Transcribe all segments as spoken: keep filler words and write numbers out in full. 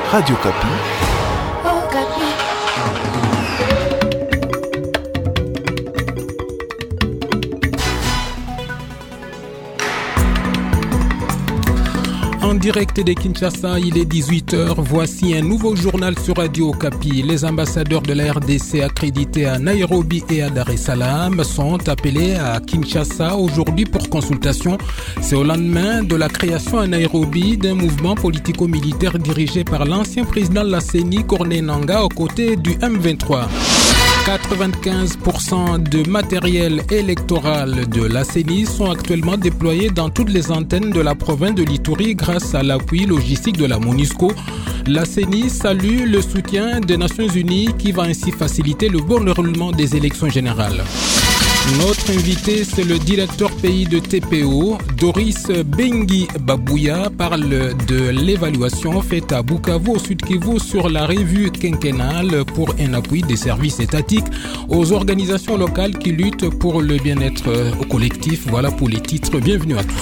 Radio Kapi. Oh, Kapi. En direct de Kinshasa, il est dix-huit heures. Voici un nouveau journal sur Radio Kapi. Les ambassadeurs de la R D C accrédités à Nairobi et à Dar es Salaam sont appelés à Kinshasa aujourd'hui pour consultation. C'est au lendemain de la création à Nairobi d'un mouvement politico-militaire dirigé par l'ancien président de la C E N I, Corneille Nangaa, aux côtés du M vingt-trois. quatre-vingt-quinze pour cent de matériel électoral de la C E N I sont actuellement déployés dans toutes les antennes de la province de l'Ituri grâce à l'appui logistique de la MONUSCO. La C E N I salue le soutien des Nations Unies qui va ainsi faciliter le bon déroulement des élections générales. Notre invité, c'est le directeur pays de T P O, Doris Bengi Babouya, parle de l'évaluation faite à Bukavu, au Sud Kivu, sur la revue quinquennale pour un appui des services étatiques aux organisations locales qui luttent pour le bien-être collectif. Voilà pour les titres. Bienvenue à tous.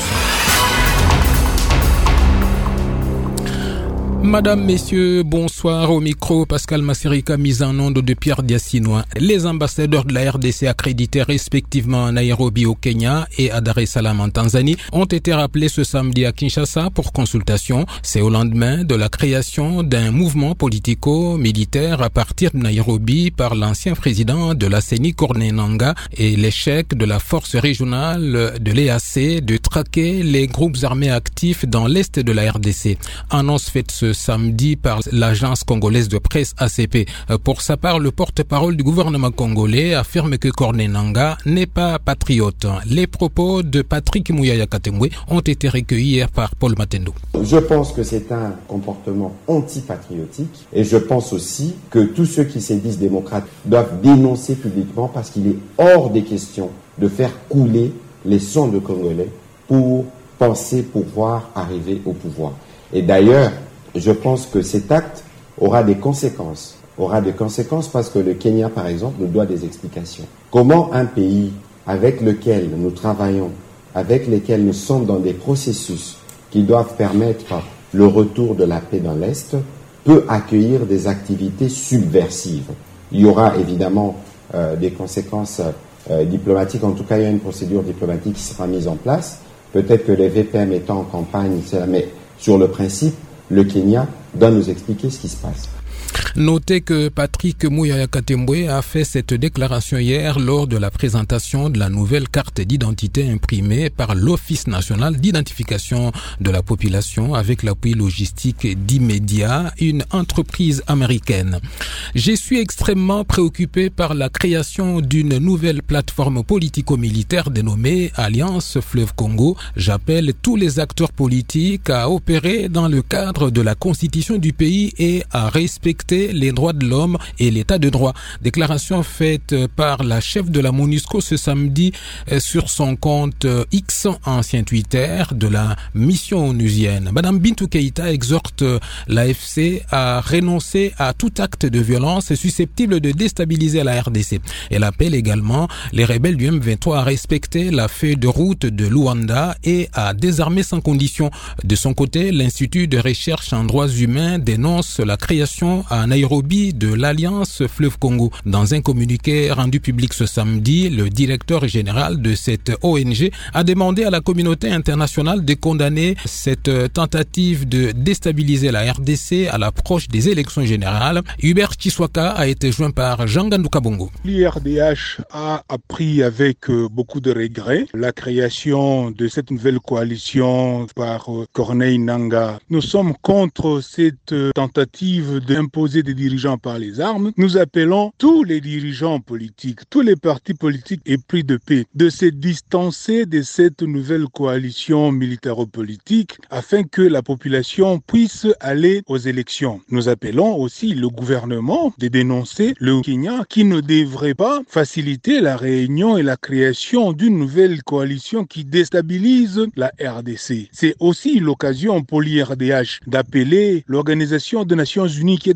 Madame, messieurs, bonsoir. Au micro, Pascal Massirika, mise en onde de Pierre Diassinois. Les ambassadeurs de la R D C accrédités respectivement à Nairobi au Kenya et à Dar es Salaam en Tanzanie ont été rappelés ce samedi à Kinshasa pour consultation. C'est au lendemain de la création d'un mouvement politico-militaire à partir de Nairobi par l'ancien président de la C E N I, Corneille Nangaa, et l'échec de la force régionale de l'E A C de traquer les groupes armés actifs dans l'est de la R D C. Annonce faite ce samedi par l'agence congolaise de presse A C P. Pour sa part, le porte-parole du gouvernement congolais affirme que Corneille Nangaa n'est pas patriote. Les propos de Patrick Mouyaya Katembwe ont été recueillis hier par Paul Matendo. Je pense que c'est un comportement antipatriotique et je pense aussi que tous ceux qui se disent démocrates doivent dénoncer publiquement parce qu'il est hors des questions de faire couler les sangs de Congolais pour penser pouvoir arriver au pouvoir. Et d'ailleurs, je pense que cet acte aura des conséquences. Aura des conséquences parce que le Kenya, par exemple, nous doit des explications. Comment un pays avec lequel nous travaillons, avec lequel nous sommes dans des processus qui doivent permettre le retour de la paix dans l'Est, peut accueillir des activités subversives? Il y aura évidemment euh, des conséquences euh, diplomatiques. En tout cas, il y a une procédure diplomatique qui sera mise en place. Peut-être que les V P M étant en campagne, mais sur le principe, le Kenya doit nous expliquer ce qui se passe. Notez que Patrick Mouyaya Katembwe a fait cette déclaration hier lors de la présentation de la nouvelle carte d'identité imprimée par l'Office national d'identification de la population avec l'appui logistique d'Immédiat, une entreprise américaine. Je suis extrêmement préoccupé par la création d'une nouvelle plateforme politico-militaire dénommée Alliance Fleuve Congo. J'appelle tous les acteurs politiques à opérer dans le cadre de la constitution du pays et à respecter les droits de l'homme et l'état de droit. Déclaration faite par la chef de la MONUSCO ce samedi sur son compte X, ancien Twitter, de la mission onusienne. Madame Bintou Keïta exhorte l'A F C à renoncer à tout acte de violence susceptible de déstabiliser la R D C. Elle appelle également les rebelles du M vingt-trois à respecter la feuille de route de Luanda et à désarmer sans condition. De son côté, l'Institut de recherche en droits humains dénonce la création à Nairobi de l'Alliance Fleuve Congo. Dans un communiqué rendu public ce samedi, le directeur général de cette O N G a demandé à la communauté internationale de condamner cette tentative de déstabiliser la R D C à l'approche des élections générales. Hubert Chiswaka a été joint par Jean Ganduka Bongo. L'I R D H a appris avec beaucoup de regrets la création de cette nouvelle coalition par Corneille Nangaa. Nous sommes contre cette tentative d'imposer des dirigeants par les armes. Nous appelons tous les dirigeants politiques, tous les partis politiques épris de paix, de se distancer de cette nouvelle coalition militaro-politique afin que la population puisse aller aux élections. Nous appelons aussi le gouvernement de dénoncer le Kenya qui ne devrait pas faciliter la réunion et la création d'une nouvelle coalition qui déstabilise la R D C. C'est aussi l'occasion pour l'I R D H d'appeler l'Organisation des Nations Unies qui est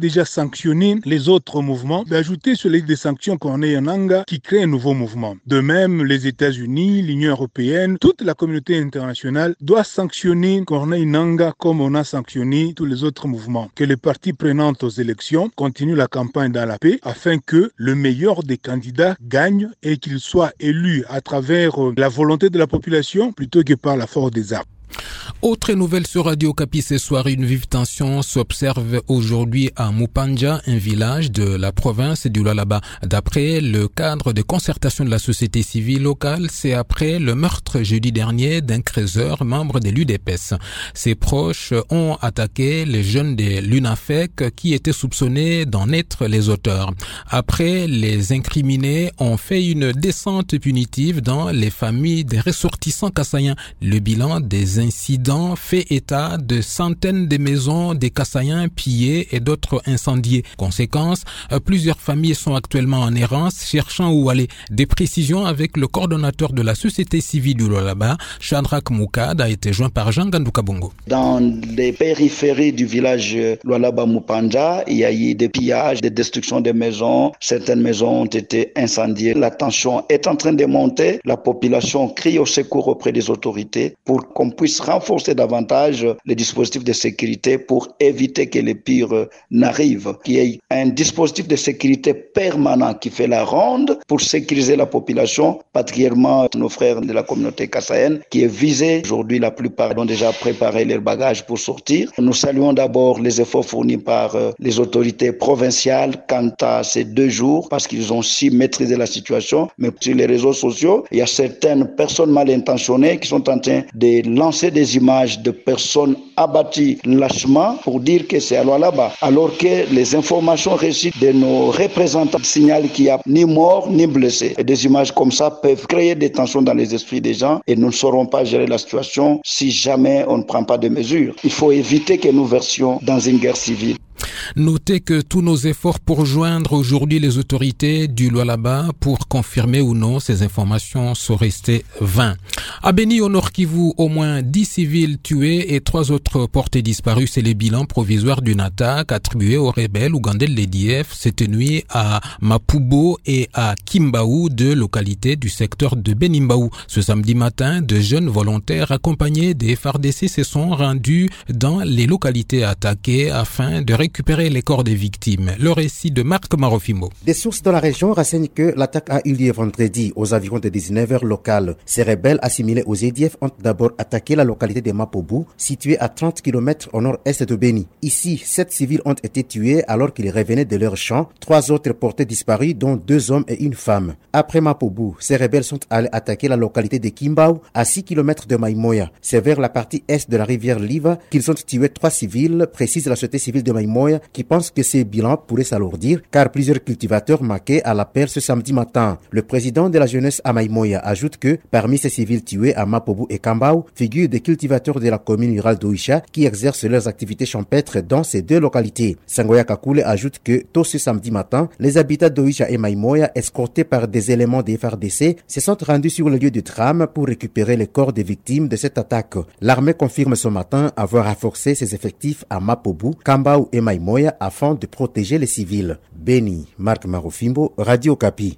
déjà sanctionné les autres mouvements, d'ajouter sur les des sanctions Corneille Nangaa qui crée un nouveau mouvement. De même, les États-Unis, l'Union européenne, toute la communauté internationale doit sanctionner Corneille Nangaa comme on a sanctionné tous les autres mouvements. Que les partis prenants aux élections continuent la campagne dans la paix afin que le meilleur des candidats gagne et qu'il soit élu à travers la volonté de la population plutôt que par la force des armes. Autre nouvelle sur Radio Okapi ce soir, une vive tension s'observe aujourd'hui à Mupanja, un village de la province du Lualaba. D'après le cadre de concertation de la société civile locale, c'est après le meurtre jeudi dernier d'un creuseur membre de l'U D P S. Ses proches ont attaqué les jeunes de l'UNAFEC qui étaient soupçonnés d'en être les auteurs. Après, les incriminés ont fait une descente punitive dans les familles des ressortissants kassaïens. Le bilan des incidents fait état de centaines de maisons des Kassaïens pillées et d'autres incendiées. Conséquence, plusieurs familles sont actuellement en errance, cherchant où aller. Des précisions avec le coordonnateur de la société civile du Lualaba, Shadrach Moukad, a été joint par Jean Gandouka Bongo. Dans les périphéries du village Lualaba Mupanja, il y a eu des pillages, des destructions de maisons. Certaines maisons ont été incendiées. La tension est en train de monter. La population crie au secours auprès des autorités pour qu'on puisse renforcer davantage les dispositifs de sécurité pour éviter que les pires n'arrivent. Qu'il y ait un dispositif de sécurité permanent qui fait la ronde pour sécuriser la population, particulièrement nos frères de la communauté kassaïenne qui est visée. Aujourd'hui, la plupart ont déjà préparé leurs bagages pour sortir. Nous saluons d'abord les efforts fournis par les autorités provinciales quant à ces deux jours parce qu'ils ont su maîtriser la situation. Mais sur les réseaux sociaux, il y a certaines personnes mal intentionnées qui sont en train de lancer des images de personnes abattues lâchement pour dire que c'est à Lualaba, alors que les informations reçues de nos représentants signalent qu'il n'y a ni mort ni blessé. Et des images comme ça peuvent créer des tensions dans les esprits des gens et nous ne saurons pas gérer la situation si jamais on ne prend pas de mesures. Il faut éviter que nous versions dans une guerre civile. Notez que tous nos efforts pour joindre aujourd'hui les autorités du Lualaba pour confirmer ou non ces informations sont restés vains. À Beni, au Nord Kivu, au moins dix civils tués et trois autres portés disparus. C'est le bilan provisoire d'une attaque attribuée aux rebelles ougandais de l'E D F cette nuit à Mapubo et à Kimbaou, deux localités du secteur de Benimbaou. Ce samedi matin, de jeunes volontaires accompagnés des F A R D C se sont rendus dans les localités attaquées afin de récupérer les corps des victimes. Le récit de Marc Marofimbo. Des sources dans la région renseignent que l'attaque a eu lieu vendredi aux environs de dix-neuf heures locales. Ces rebelles assimilés aux E D F ont d'abord attaqué la localité de Mapobu, située à trente kilomètres au nord-est de Beni. Ici, sept civils ont été tués alors qu'ils revenaient de leur champ. Trois autres portés disparus, dont deux hommes et une femme. Après Mapobu, ces rebelles sont allés attaquer la localité de Kimbao, à six kilomètres de Maïmoya. C'est vers la partie est de la rivière Liva qu'ils ont tué trois civils, précise la société civile de Maïmoya, qui pense que ces bilans pourraient s'alourdir car plusieurs cultivateurs marquaient à l'appel ce samedi matin. Le président de la jeunesse à Maïmoya ajoute que parmi ces civils tués à Mapobu et Kambao figurent des cultivateurs de la commune rurale d'Oisha qui exercent leurs activités champêtres dans ces deux localités. Sangoya Kakule ajoute que tôt ce samedi matin, les habitants d'Oisha et Maïmoya, escortés par des éléments des F A R D C, se sont rendus sur le lieu du drame pour récupérer les corps des victimes de cette attaque. L'armée confirme ce matin avoir renforcé ses effectifs à Mapobu, Kambao et Maïmoya afin de protéger les civils. Beni, Marc Marofimbo, Radio Okapi.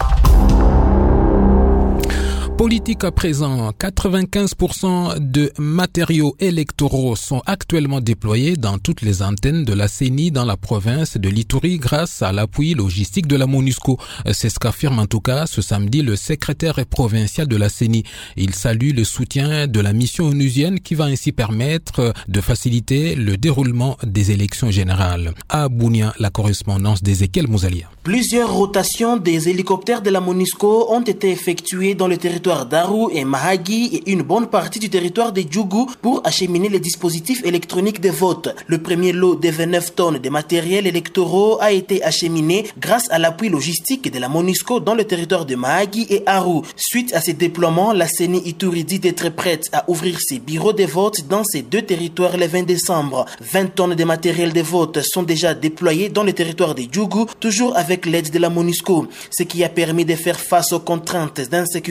Politique à présent, quatre-vingt-quinze pour cent de matériaux électoraux sont actuellement déployés dans toutes les antennes de la C E N I dans la province de l'Ituri grâce à l'appui logistique de la MONUSCO. C'est ce qu'affirme en tout cas ce samedi le secrétaire provincial de la C E N I. Il salue le soutien de la mission onusienne qui va ainsi permettre de faciliter le déroulement des élections générales. À Bounia, la correspondance d'Ezekiel Mouzalia. Plusieurs rotations des hélicoptères de la MONUSCO ont été effectuées dans le territoire d'Aru et Mahagi et une bonne partie du territoire de Djougou pour acheminer les dispositifs électroniques de vote. Le premier lot de vingt-neuf tonnes de matériel électoraux a été acheminé grâce à l'appui logistique de la MONUSCO dans le territoire de Mahagi et Aru. Suite à ces déploiements, la C E N I Ituri dit être prête à ouvrir ses bureaux de vote dans ces deux territoires le vingt décembre. vingt tonnes de matériel de vote sont déjà déployées dans le territoire de Djougou, toujours avec l'aide de la MONUSCO, ce qui a permis de faire face aux contraintes d'insécurité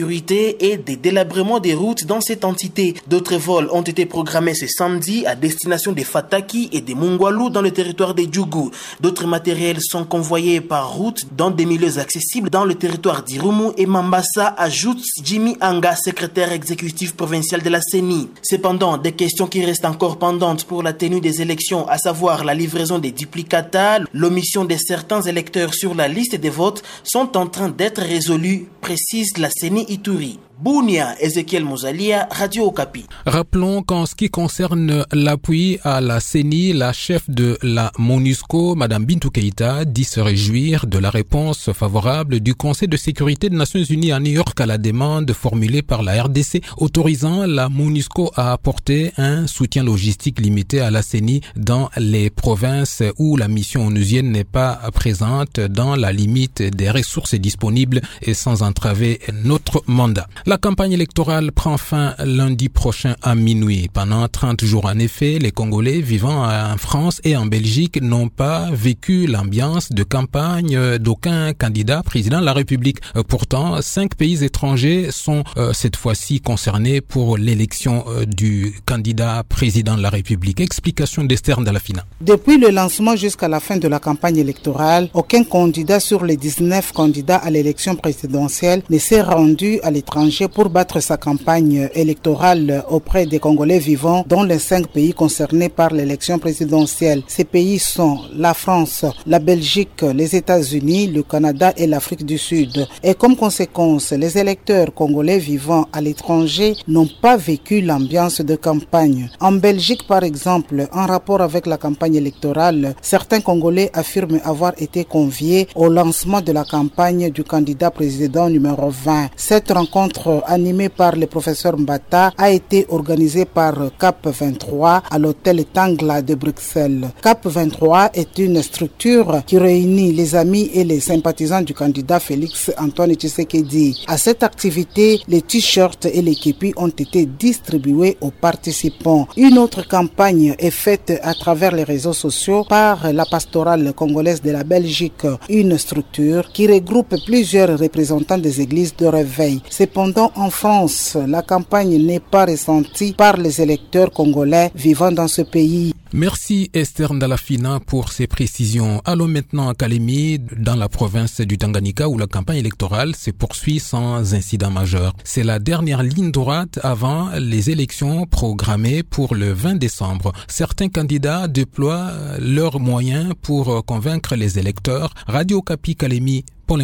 congolais et des délabrements des routes dans cette entité. D'autres vols ont été programmés ce samedi à destination des Fataki et des Mungwalu dans le territoire des Djougou. D'autres matériels sont convoyés par route dans des milieux accessibles dans le territoire d'Irumu et Mambasa, ajoute Jimmy Anga, secrétaire exécutif provincial de la C E N I. Cependant, des questions qui restent encore pendantes pour la tenue des élections, à savoir la livraison des duplicata, l'omission de certains électeurs sur la liste des votes, sont en train d'être résolues, précise la C E N I Ituri. Bounia, Ezekiel Mouzalia, Radio Okapi. Rappelons qu'en ce qui concerne l'appui à la C E N I, la chef de la MONUSCO, Madame Bintou Keïta, dit se réjouir de la réponse favorable du Conseil de sécurité des Nations Unies à New York à la demande formulée par la R D C autorisant la MONUSCO à apporter un soutien logistique limité à la C E N I dans les provinces où la mission onusienne n'est pas présente dans la limite des ressources disponibles et sans entraver notre mandat. La campagne électorale prend fin lundi prochain à minuit. Pendant trente jours, en effet, les Congolais vivant en France et en Belgique n'ont pas vécu l'ambiance de campagne d'aucun candidat président de la République. Pourtant, cinq pays étrangers sont euh, cette fois-ci concernés pour l'élection euh, du candidat président de la République. Explication d'Esther Ndalafina. Depuis le lancement jusqu'à la fin de la campagne électorale, aucun candidat sur les dix-neuf candidats à l'élection présidentielle ne s'est rendu à l'étranger pour battre sa campagne électorale auprès des Congolais vivant dans les cinq pays concernés par l'élection présidentielle. Ces pays sont la France, la Belgique, les États-Unis, le Canada et l'Afrique du Sud. Et comme conséquence, les électeurs congolais vivant à l'étranger n'ont pas vécu l'ambiance de campagne. En Belgique, par exemple, en rapport avec la campagne électorale, certains Congolais affirment avoir été conviés au lancement de la campagne du candidat président numéro vingt. Cette rencontre animé par le professeur Mbata a été organisé par CAP vingt-trois à l'hôtel Tangla de Bruxelles. CAP vingt-trois est une structure qui réunit les amis et les sympathisants du candidat Félix Antoine Tshisekedi. À cette activité, les t-shirts et les képis ont été distribués aux participants. Une autre campagne est faite à travers les réseaux sociaux par la pastorale congolaise de la Belgique, une structure qui regroupe plusieurs représentants des églises de réveil. Cependant, en France, la campagne n'est pas ressentie par les électeurs congolais vivant dans ce pays. Merci Esther Ndalafina pour ces précisions. Allons maintenant à Kalemi, dans la province du Tanganyika, où la campagne électorale se poursuit sans incident majeur. C'est la dernière ligne droite avant les élections programmées pour le vingt décembre. Certains candidats déploient leurs moyens pour convaincre les électeurs. Radio Okapi Kalemi.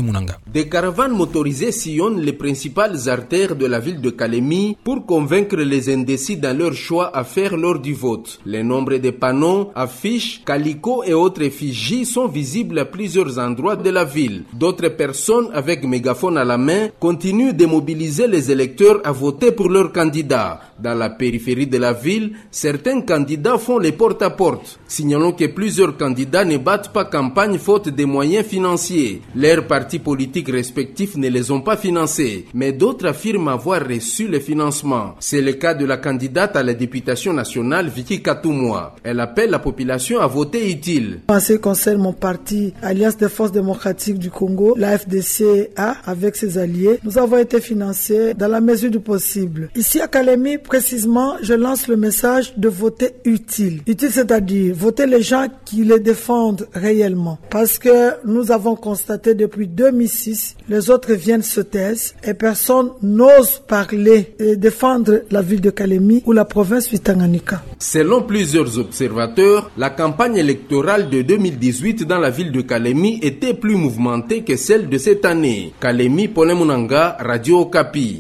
Des caravanes motorisées sillonnent les principales artères de la ville de Kalemi pour convaincre les indécis dans leur choix à faire lors du vote. Les nombres de panneaux, affiches, calicots et autres effigies sont visibles à plusieurs endroits de la ville. D'autres personnes avec mégaphone à la main continuent de mobiliser les électeurs à voter pour leurs candidats. Dans la périphérie de la ville, certains candidats font les porte-à-porte. Signalons que plusieurs candidats ne battent pas campagne faute de moyens financiers. Leurs partis politiques respectifs ne les ont pas financés, mais d'autres affirment avoir reçu le financement. C'est le cas de la candidate à la députation nationale, Vicky Katoumoua. Elle appelle la population à voter utile. En ce qui concerne mon parti, Alliance des Forces démocratiques du Congo, la F D C A, avec ses alliés, nous avons été financés dans la mesure du possible. Ici à Kalemi, précisément, je lance le message de voter utile. Utile, c'est-à-dire voter les gens qui les défendent réellement. Parce que nous avons constaté depuis deux mille six, les autres viennent se taire et personne n'ose parler et défendre la ville de Kalemi ou la province du Tanganyika. Selon plusieurs observateurs, la campagne électorale de deux mille dix-huit dans la ville de Kalemi était plus mouvementée que celle de cette année. Kalemi, Paulin Munanga, Radio Okapi.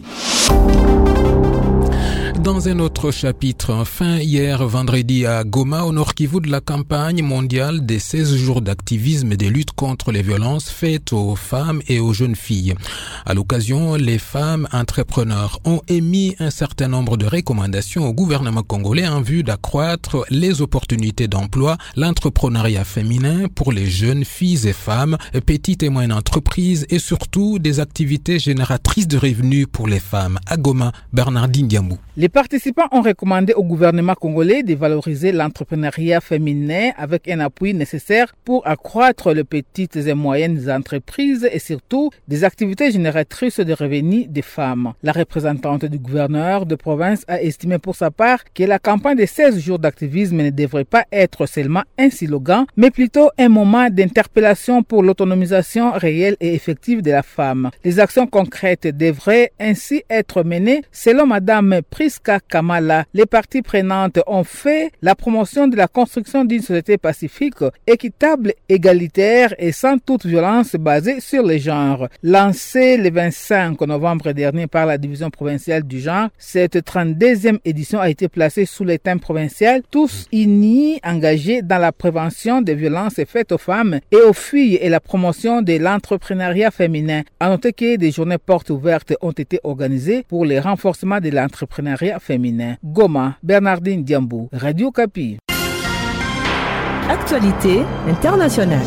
Dans un autre chapitre, fin hier vendredi à Goma, au Nord Kivu, de la campagne mondiale des seize jours d'activisme et de lutte contre les violences faites aux femmes et aux jeunes filles. À l'occasion, les femmes entrepreneurs ont émis un certain nombre de recommandations au gouvernement congolais en vue d'accroître les opportunités d'emploi, l'entrepreneuriat féminin pour les jeunes filles et femmes, petites et moyennes entreprises et surtout des activités génératrices de revenus pour les femmes. À Goma, Bernardine Diambou. Les participants ont recommandé au gouvernement congolais de valoriser l'entrepreneuriat féminin avec un appui nécessaire pour accroître les petites et moyennes entreprises et surtout des activités génératrices de revenus des femmes. La représentante du gouverneur de province a estimé pour sa part que la campagne de seize jours d'activisme ne devrait pas être seulement un slogan, mais plutôt un moment d'interpellation pour l'autonomisation réelle et effective de la femme. Les actions concrètes devraient ainsi être menées selon Madame Priska Kamala. Les parties prenantes ont fait la promotion de la construction d'une société pacifique, équitable, égalitaire et sans toute violence basée sur les genres. Lancée le vingt-cinq novembre dernier par la division provinciale du genre, cette trente-deuxième édition a été placée sous le thème provincial « Tous unis, engagés dans la prévention des violences faites aux femmes et aux filles et la promotion de l'entrepreneuriat féminin ». À noter que des journées portes ouvertes ont été organisées pour le renforcement de l'entrepreneuriat féminin. Goma, Bernardine Diambou, Radio Kapi. Actualité internationale.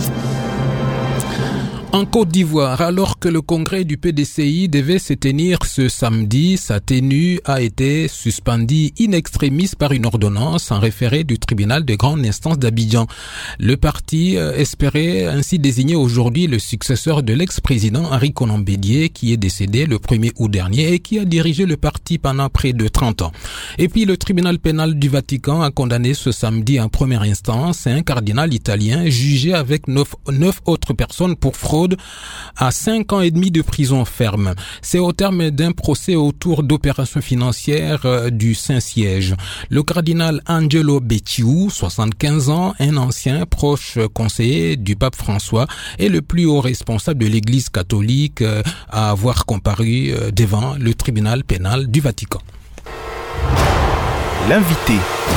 En Côte d'Ivoire, alors que le congrès du P D C I devait se tenir ce samedi, sa tenue a été suspendue in extremis par une ordonnance en référé du tribunal de grande instance d'Abidjan. Le parti espérait ainsi désigner aujourd'hui le successeur de l'ex-président Henri Konan Bédié, qui est décédé le premier août dernier et qui a dirigé le parti pendant près de trente ans. Et puis le tribunal pénal du Vatican a condamné ce samedi en première instance un cardinal italien jugé avec neuf, neuf autres personnes pour fraude à cinq ans et demi de prison ferme. C'est au terme d'un procès autour d'opérations financières du Saint-Siège. Le cardinal Angelo Becciu, soixante-quinze ans, un ancien proche conseiller du pape François, est le plus haut responsable de l'Église catholique à avoir comparu devant le tribunal pénal du Vatican. L'invité.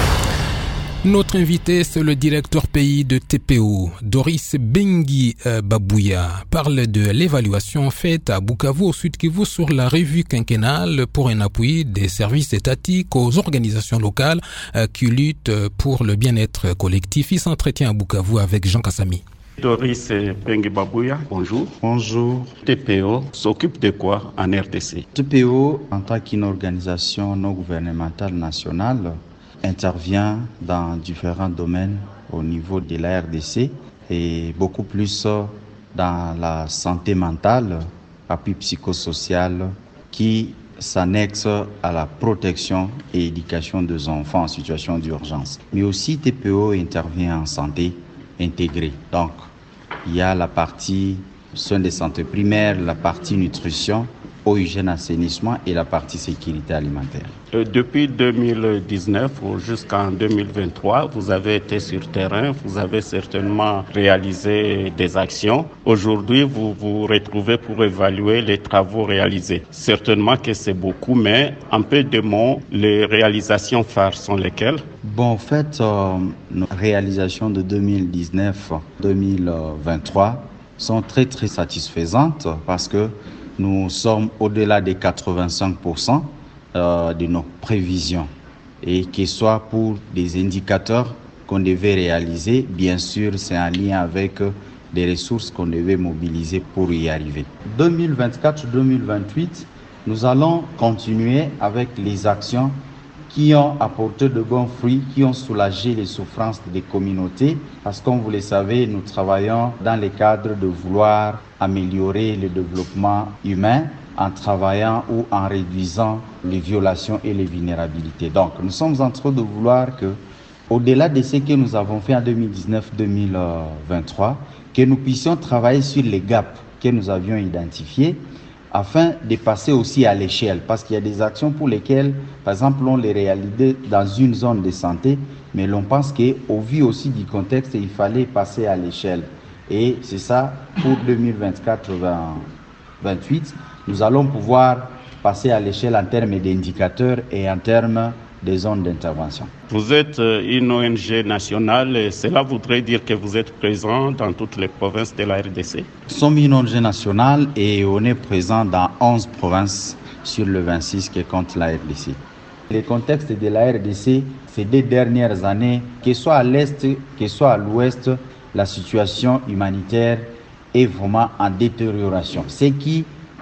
Notre invité, c'est le directeur pays de T P O, Doris Bengui euh, Babouya, parle de l'évaluation faite à Bukavu au Sud Kivu sur la revue quinquennale pour un appui des services étatiques aux organisations locales euh, qui luttent pour le bien-être collectif. Il s'entretient à Bukavu avec Jean Kassami. Doris Bengui Babouya, bonjour. Bonjour. T P O s'occupe de quoi en R D C? T P O, en tant qu'une organisation non gouvernementale nationale, intervient dans différents domaines au niveau de la R D C et beaucoup plus dans la santé mentale, appui psychosocial qui s'annexe à la protection et éducation des enfants en situation d'urgence. Mais aussi T P O intervient en santé intégrée. Donc, il y a la partie soins de santé primaire, la partie nutrition, eau, hygiène, assainissement et la partie sécurité alimentaire. Depuis deux mille dix-neuf jusqu'en deux mille vingt-trois, vous avez été sur terrain, vous avez certainement réalisé des actions. Aujourd'hui, vous vous retrouvez pour évaluer les travaux réalisés. Certainement que c'est beaucoup, mais en peu de mots, les réalisations phares sont lesquelles? Bon, en fait, euh, nos réalisations de deux mille dix-neuf deux mille vingt-trois sont très très satisfaisantes parce que nous sommes au-delà des quatre-vingt-cinq pour cent euh, de nos prévisions. Et que ce soit pour des indicateurs qu'on devait réaliser, bien sûr, c'est en lien avec des ressources qu'on devait mobiliser pour y arriver. deux mille vingt-quatre deux mille vingt-huit, nous allons continuer avec les actions qui ont apporté de bons fruits, qui ont soulagé les souffrances des communautés. Parce que, comme vous le savez, nous travaillons dans le cadre de vouloir améliorer le développement humain en travaillant ou en réduisant les violations et les vulnérabilités. Donc, nous sommes en train de vouloir que, au-delà de ce que nous avons fait en deux mille dix-neuf deux mille vingt-trois, que nous puissions travailler sur les gaps que nous avions identifiés, afin de passer aussi à l'échelle, parce qu'il y a des actions pour lesquelles, par exemple, on les réalise dans une zone de santé, mais l'on pense qu'au vu aussi du contexte, il fallait passer à l'échelle. Et c'est ça, pour deux mille vingt-quatre deux mille vingt-huit, nous allons pouvoir passer à l'échelle en termes d'indicateurs et en termes des zones d'intervention. Vous êtes une O N G nationale et cela voudrait dire que vous êtes présent dans toutes les provinces de la R D C? Nous sommes une O N G nationale et on est présent dans onze provinces sur le vingt-six qui compte la R D C. Le contexte de la R D C, ces deux dernières années, que ce soit à l'est, que ce soit à l'ouest, la situation humanitaire est vraiment en détérioration. Ce qui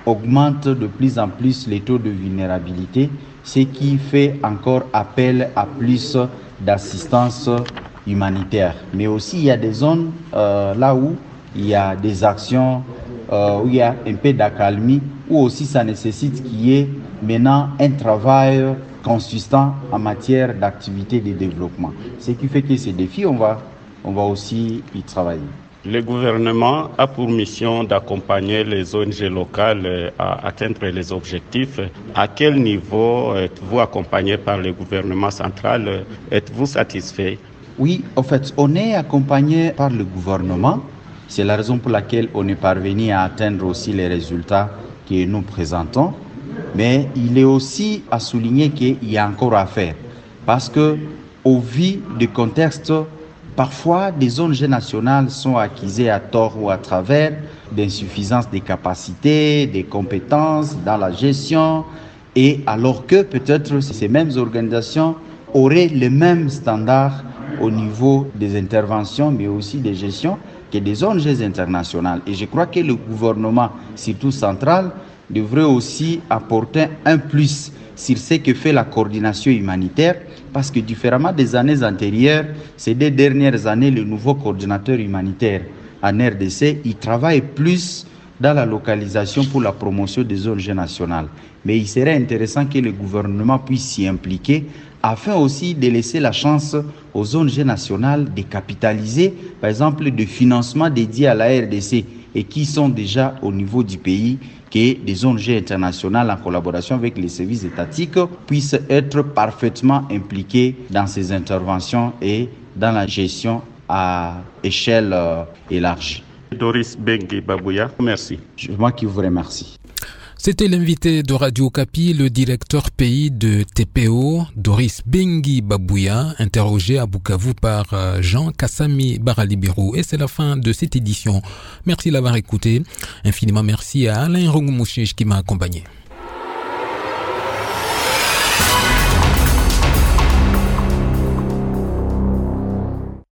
augmente de plus en plus les taux de vulnérabilité, ce qui fait encore appel à plus d'assistance humanitaire. Mais aussi, il y a des zones euh, là où il y a des actions, euh, où il y a un peu d'accalmie, où aussi ça nécessite qu'il y ait maintenant un travail consistant en matière d'activité de développement. Ce qui fait que ces défis, on va, on va aussi y travailler. Le gouvernement a pour mission d'accompagner les O N G locales à atteindre les objectifs. À quel niveau êtes-vous accompagné par le gouvernement central? Êtes-vous satisfait? Oui, en fait, on est accompagné par le gouvernement. C'est la raison pour laquelle on est parvenu à atteindre aussi les résultats que nous présentons. Mais il est aussi à souligner qu'il y a encore à faire. Parce que, au vu du contexte, parfois, des O N G nationales sont accusées à tort ou à travers d'insuffisance des capacités, des compétences dans la gestion, et alors que peut-être ces mêmes organisations auraient les mêmes standards au niveau des interventions, mais aussi des gestions, que des O N G internationales. Et je crois que le gouvernement, surtout central, devrait aussi apporter un plus sur ce que fait la coordination humanitaire, parce que différemment des années antérieures, ces deux dernières années, le nouveau coordinateur humanitaire en R D C, il travaille plus dans la localisation pour la promotion des O N G nationales. Mais il serait intéressant que le gouvernement puisse s'y impliquer afin aussi de laisser la chance aux O N G nationales de capitaliser, par exemple, de financements dédiés à la R D C et qui sont déjà au niveau du pays, que des O N G internationales en collaboration avec les services étatiques puissent être parfaitement impliqués dans ces interventions et dans la gestion à échelle euh, élargie. Doris Bengi Babouya, merci. C'est moi qui vous remercie. C'était l'invité de Radio Okapi, le directeur pays de T P O, Doris Bengi Babouya, interrogé à Bukavu par Jean Kassami Baralibirou. Et c'est la fin de cette édition. Merci de l'avoir écouté. Infiniment merci à Alain Rongumouchich qui m'a accompagné.